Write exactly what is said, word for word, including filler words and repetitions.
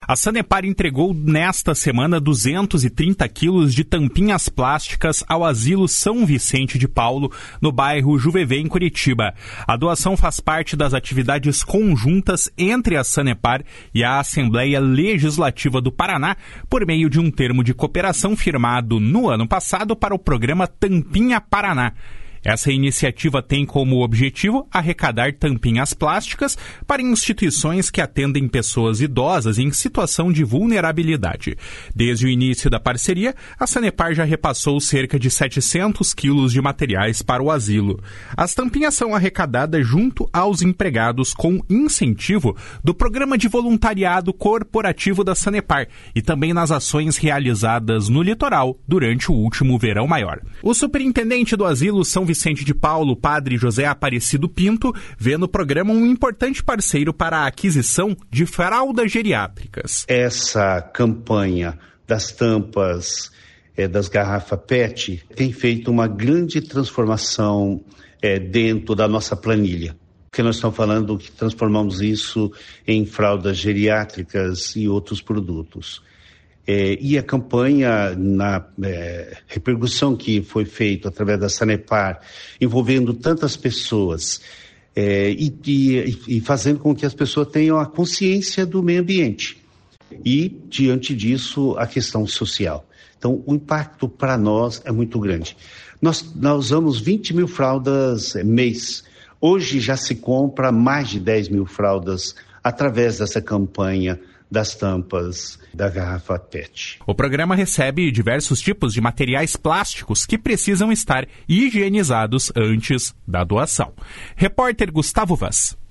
A Sanepar entregou nesta semana duzentos e trinta quilos de tampinhas plásticas ao Asilo São Vicente de Paulo, no bairro Juvevê, em Curitiba. A doação faz parte das atividades conjuntas entre a Sanepar e a Assembleia Legislativa do Paraná, por meio de um termo de cooperação firmado no ano passado para o programa Tampinha Paraná. Essa iniciativa tem como objetivo arrecadar tampinhas plásticas para instituições que atendem pessoas idosas em situação de vulnerabilidade. Desde o início da parceria, a Sanepar já repassou cerca de setecentos quilos de materiais para o asilo. As tampinhas são arrecadadas junto aos empregados com incentivo do Programa de Voluntariado Corporativo da Sanepar e também nas ações realizadas no litoral durante o último verão maior. O superintendente do asilo São Vicente de Paulo, padre José Aparecido Pinto, vê no programa um importante parceiro para a aquisição de fraldas geriátricas. Essa campanha das tampas, é, das garrafas P E T, tem feito uma grande transformação é, dentro da nossa planilha. Porque nós estamos falando que transformamos isso em fraldas geriátricas e outros produtos. É, e a campanha, na é, repercussão que foi feita através da Sanepar, envolvendo tantas pessoas é, e, e, e fazendo com que as pessoas tenham a consciência do meio ambiente. E, diante disso, a questão social. Então, o impacto para nós é muito grande. Nós, nós usamos vinte mil fraldas mês. Hoje já se compra mais de dez mil fraldas através dessa campanha das tampas da garrafa P E T. O programa recebe diversos tipos de materiais plásticos que precisam estar higienizados antes da doação. Repórter Gustavo Vaz.